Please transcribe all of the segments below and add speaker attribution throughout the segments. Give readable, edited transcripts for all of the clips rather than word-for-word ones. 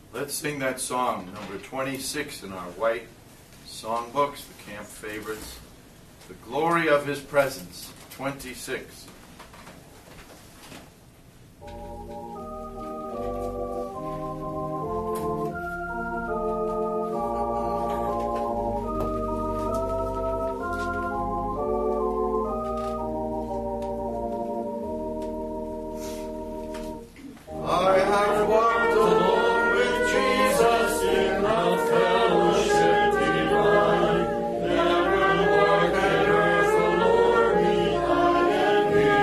Speaker 1: Let's sing that song, number 26 in our white songbooks, the camp favorites. The Glory of His Presence, 26.
Speaker 2: Yeah.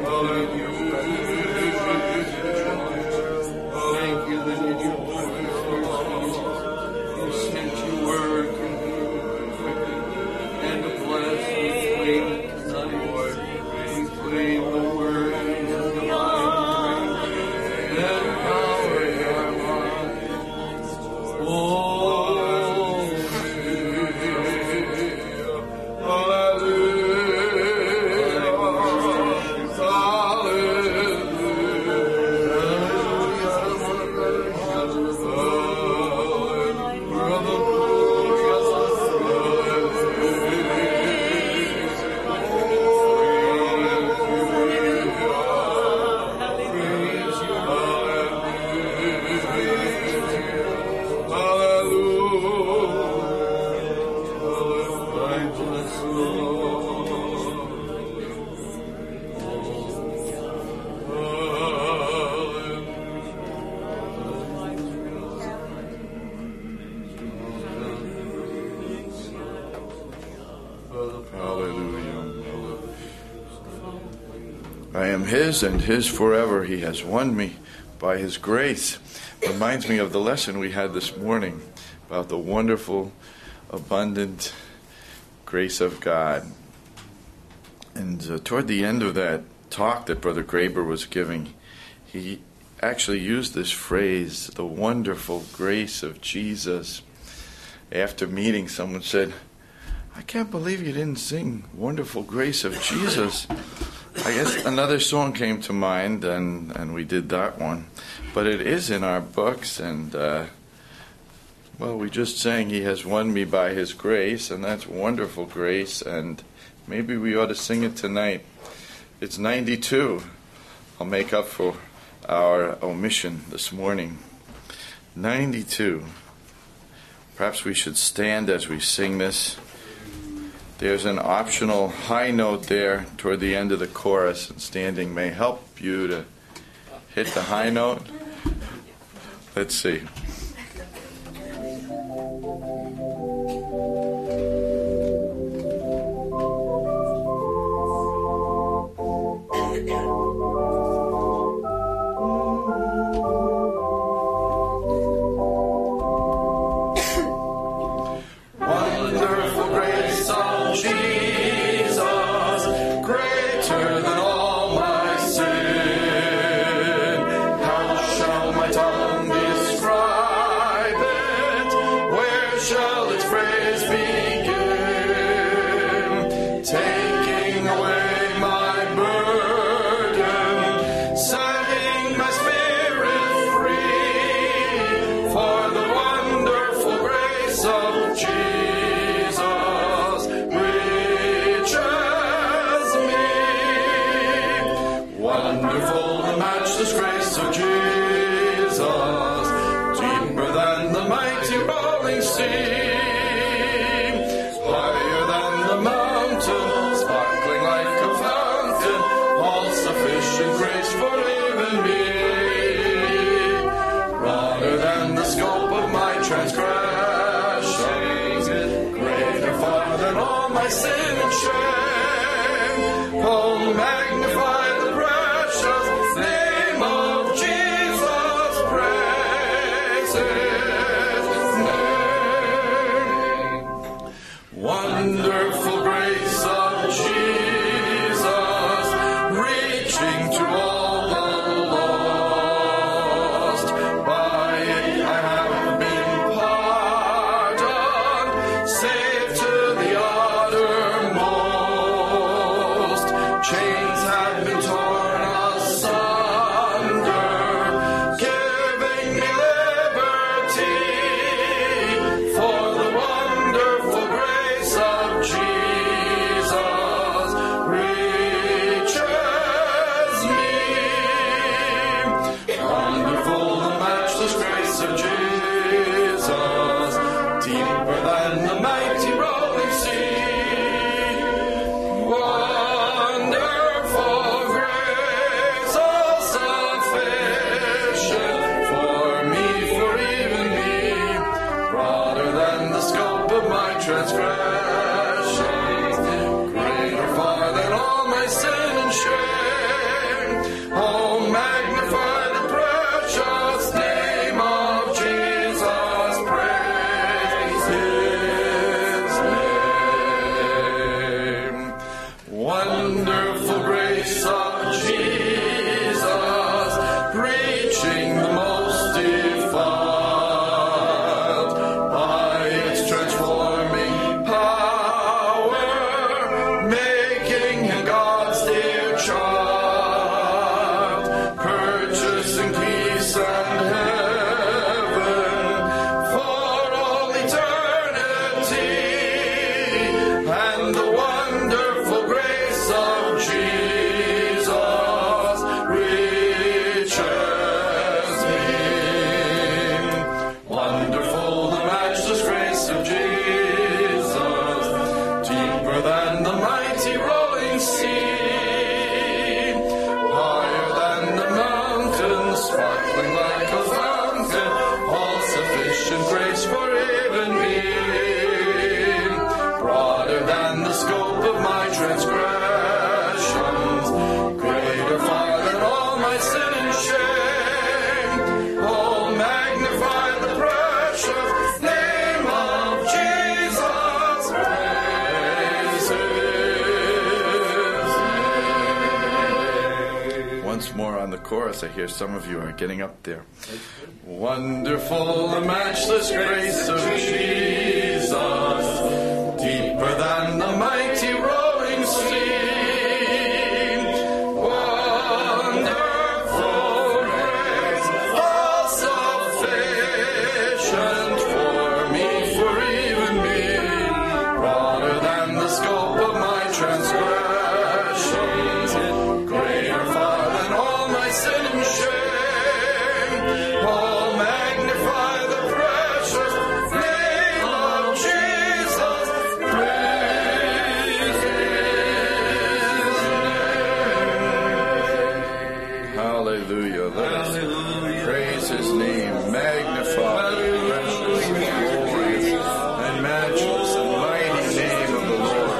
Speaker 1: I am His and His forever. He has won me by His grace. Reminds me of the lesson we had this morning about the wonderful, abundant grace of God. And toward the end of that talk that Brother Graber was giving, he actually used this phrase, the wonderful grace of Jesus. After meeting, someone said, I can't believe you didn't sing Wonderful Grace of Jesus. I guess another song came to mind, and we did that one. But it is in our books, and, we just sang He has won me by His grace, and that's wonderful grace, and maybe we ought to sing it tonight. It's 92. I'll make up for our omission this morning. 92. Perhaps we should stand as we sing this. There's an optional high note there toward the end of the chorus, and standing may help you to hit the high note. Let's see.
Speaker 2: Jesus reaches me.
Speaker 1: once more on the chorus. I hear some of you are getting up there. Wonderful, the matchless grace of Jesus, deeper than the mighty roaring stream. Wonderful grace, all sufficient for me, for even me, broader than the scope of my transgressions, greater far than all my sin and shame. Oh, magnify the precious name of Jesus. Praise His name. Hallelujah. Let us praise His name. Magnify the precious, glorious, and matchless and mighty name of the Lord.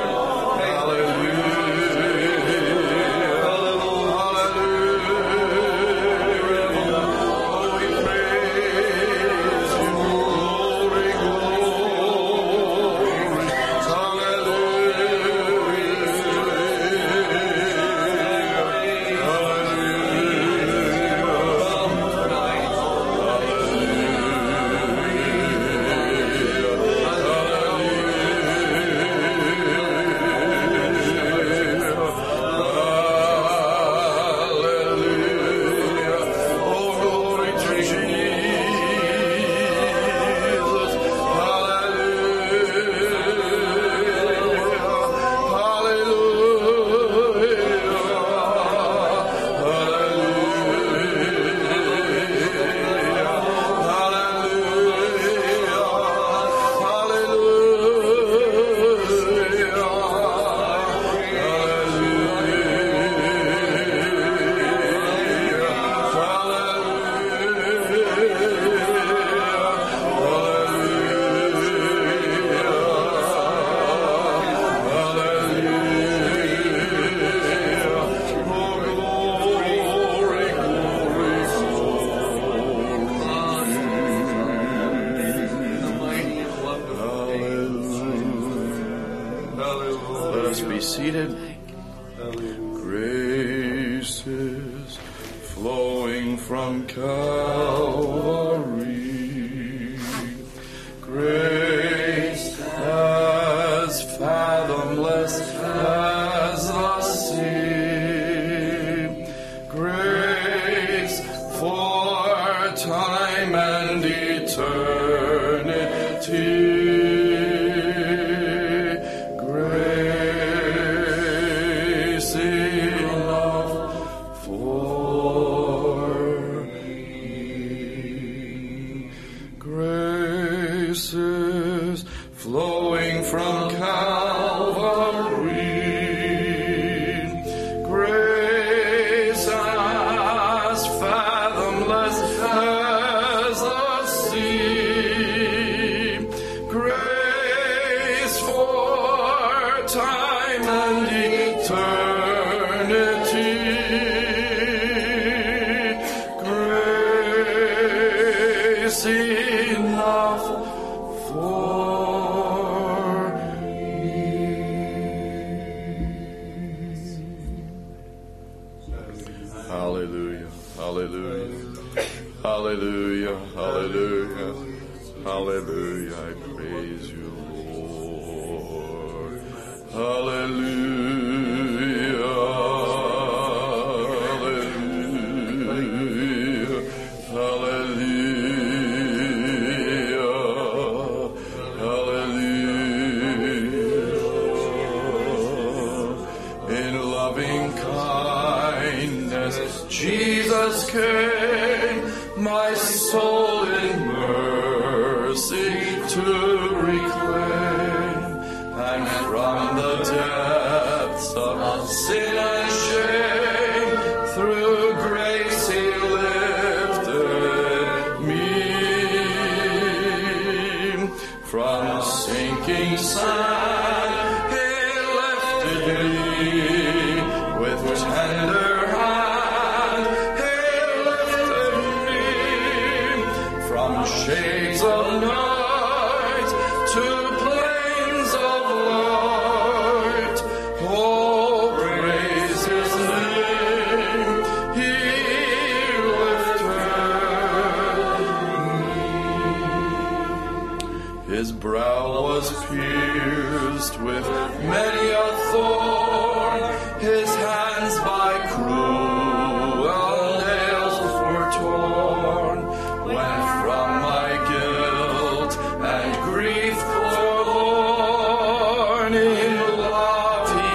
Speaker 1: pierced with many a thorn, his hands by cruel nails were torn. When from my guilt and grief forlorn, in love he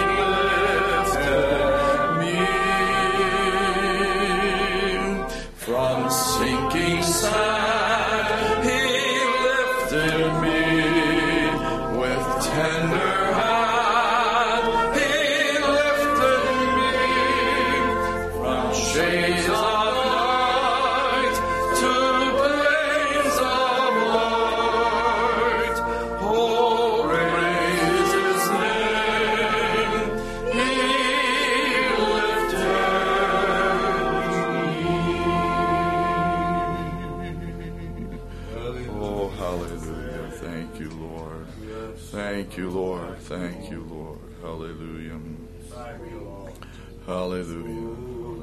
Speaker 1: lifted me from sinking sand. He lifted me with tender hand. He lifted me from shades of night to blaze of light. Oh, praise his name. He lifted me. Oh, hallelujah. Thank you, Lord. Thank you, Lord. Thank you, Lord. Hallelujah. Hallelujah.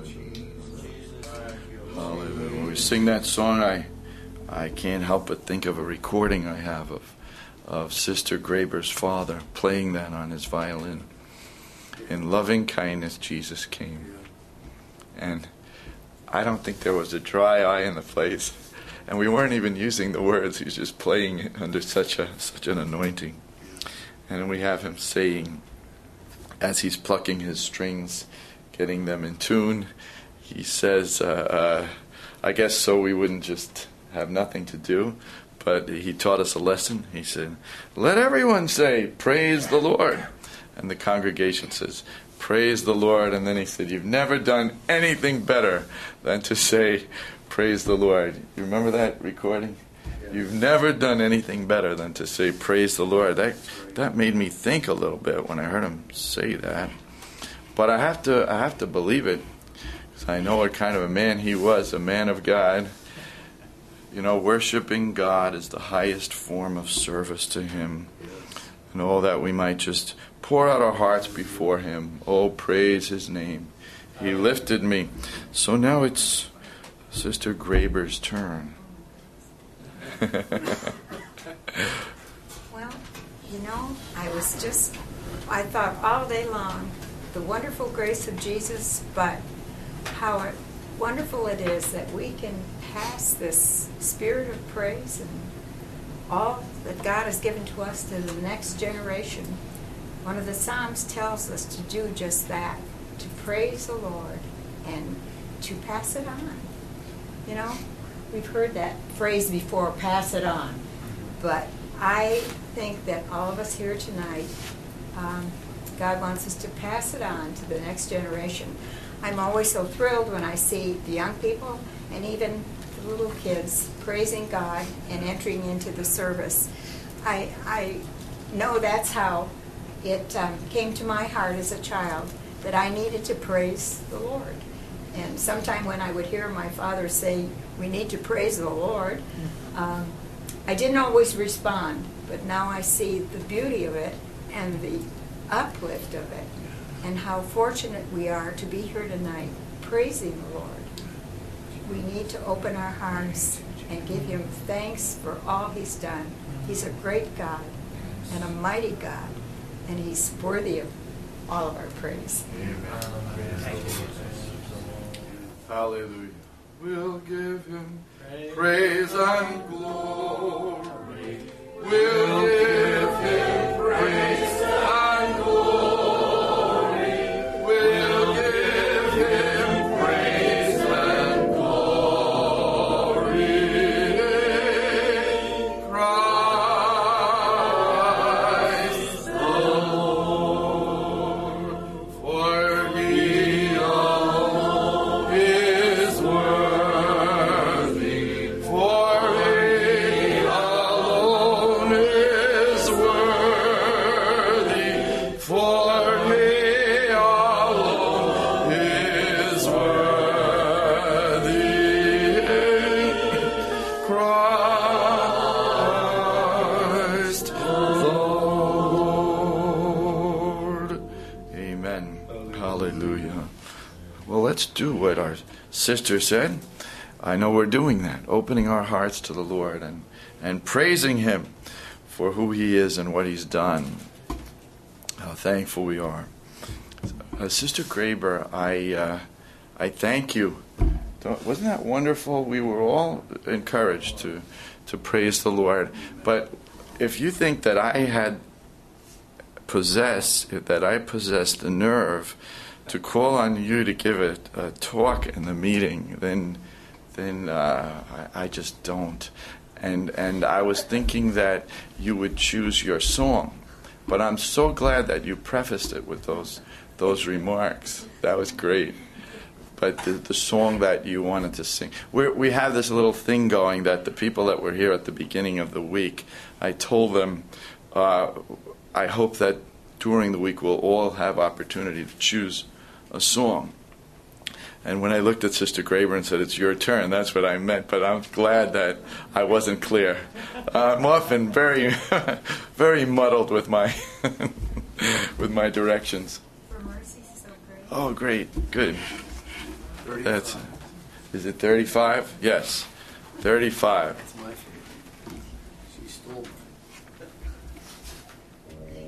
Speaker 1: Hallelujah. When we sing that song, I can't help but think of a recording I have of Sister Graber's father playing that on his violin. In loving kindness, Jesus came. And I don't think there was a dry eye in the place. And we weren't even using the words. He was just playing it under such an anointing. And we have him saying, as he's plucking his strings, getting them in tune, he says, I guess so we wouldn't just have nothing to do, but he taught us a lesson. He said, let everyone say, praise the Lord. And the congregation says, praise the Lord. And then he said, you've never done anything better than to say, praise the Lord. You remember that recording? You've never done anything better than to say, praise the Lord. That made me think a little bit when I heard him say that. But I have to believe it, because I know what kind of a man he was, a man of God. You know, worshiping God is the highest form of service to him. And all that we might just pour out our hearts before him. Oh, praise his name. He lifted me. So now it's Sister Graber's turn.
Speaker 2: Well, you know, I thought all day long, the wonderful grace of Jesus, but how wonderful it is that we can pass this spirit of praise and all that God has given to us to the next generation. One of the Psalms tells us to do just that, to praise the Lord and to pass it on. You know, we've heard that phrase before, pass it on. But I think that all of us here tonight, God wants us to pass it on to the next generation. I'm always so thrilled when I see the young people and even the little kids praising God and entering into the service. I know that's how it came to my heart as a child, that I needed to praise the Lord. And sometime when I would hear my father say, we need to praise the Lord, I didn't always respond, but now I see the beauty of it and the uplift of it, and how fortunate we are to be here tonight praising the Lord. We need to open our hearts and give him thanks for all he's done. He's a great God and a mighty God, and he's worthy of all of our praise.
Speaker 1: Amen. Hallelujah. We'll give him praise and glory. We'll give him praise and glory. We'll give him praise and glory. Christ the Lord, for he alone is worthy, for he alone is worthy, for he alone is worthy. Christ the Lord. Amen. Hallelujah. Well, let's do what our sister said. I know we're doing that, opening our hearts to the Lord and praising him for who he is and what he's done. How thankful we are. Sister Graber, I thank you. Wasn't that wonderful? We were all encouraged to praise the Lord. But if you think that I possessed the nerve to call on you to give a talk in the meeting, then I just don't. And I was thinking that you would choose your song, but I'm so glad that you prefaced it with those remarks. That was great. But the song that you wanted to sing, we have this little thing going that the people that were here at the beginning of the week, I told them, I hope that during the week we'll all have opportunity to choose a song. And when I looked at Sister Graber and said, it's your turn, that's what I meant, but I'm glad that I wasn't clear. I'm often very, very muddled with my with my directions.
Speaker 2: For Mercy's So Great.
Speaker 1: Oh, great, good.
Speaker 3: 35.
Speaker 1: Is it 35? Yes, 35.
Speaker 3: That's my favorite. She stole mine.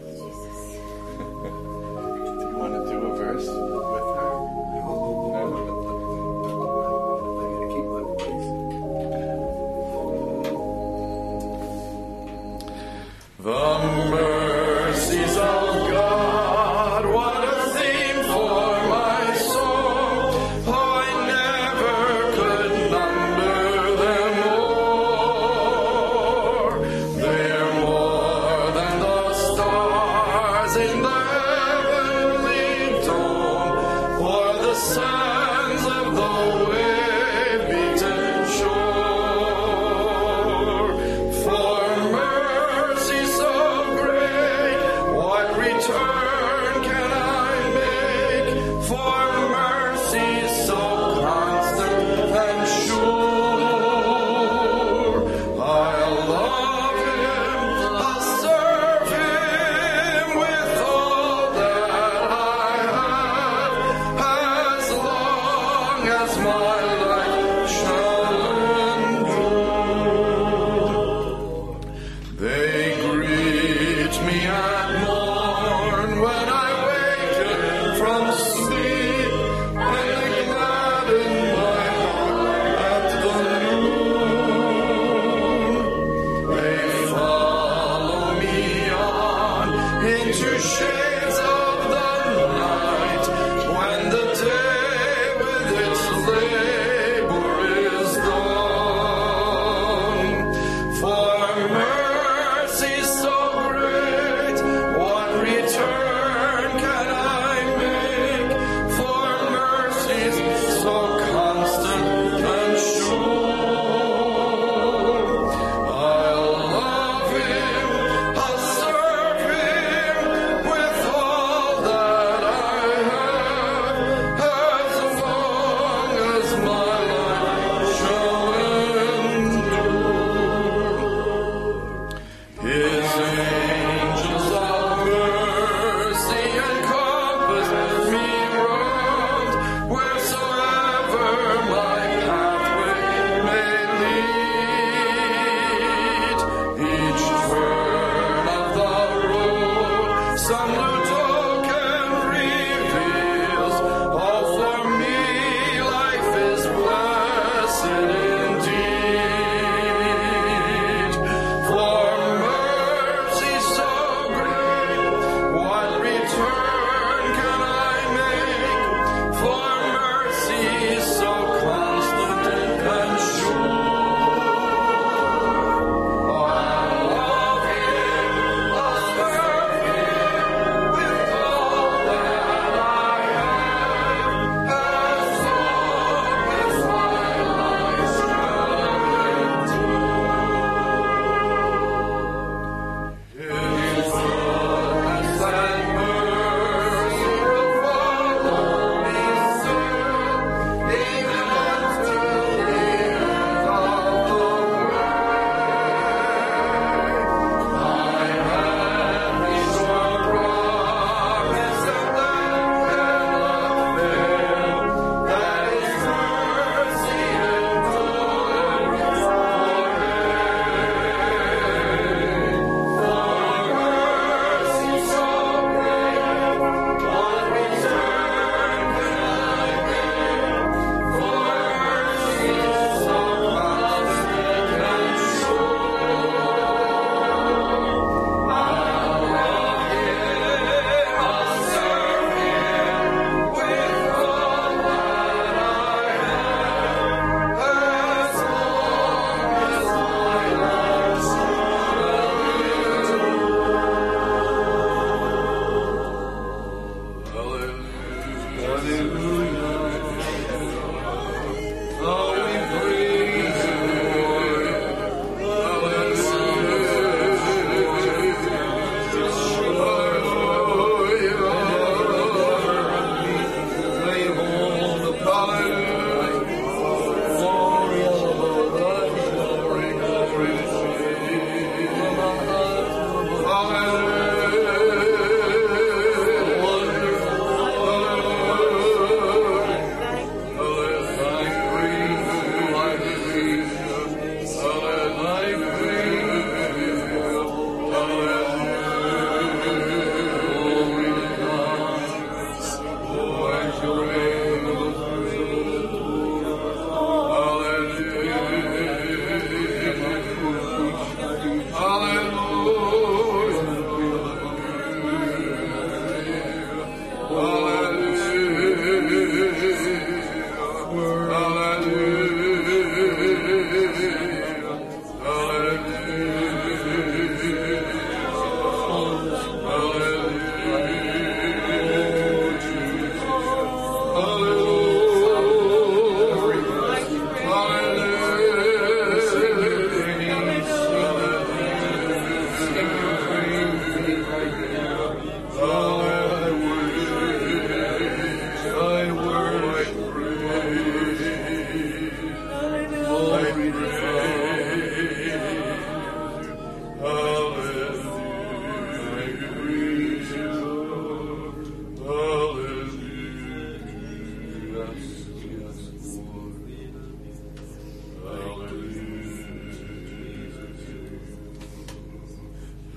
Speaker 1: Do you want to do a verse with her?
Speaker 3: I gotta keep my voice.
Speaker 1: The mercies of God, what a theme for my soul. Oh, I never could number them all. They're more than the stars in the heavenly dome, or the sands of the wave-beaten shore. For mercy so great, what return can I make? For mercy so constant and sure, I'll love him, I'll serve him with all that I have, as long as my life shall endure. They greet me at morn when I waken from sleep, and they gladden my heart at the noon. They follow me on into shades of the night, when the day with its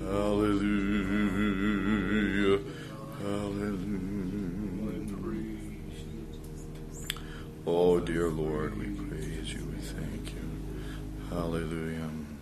Speaker 1: Hallelujah. Hallelujah. Oh, dear Lord, we praise you. We thank you. Hallelujah.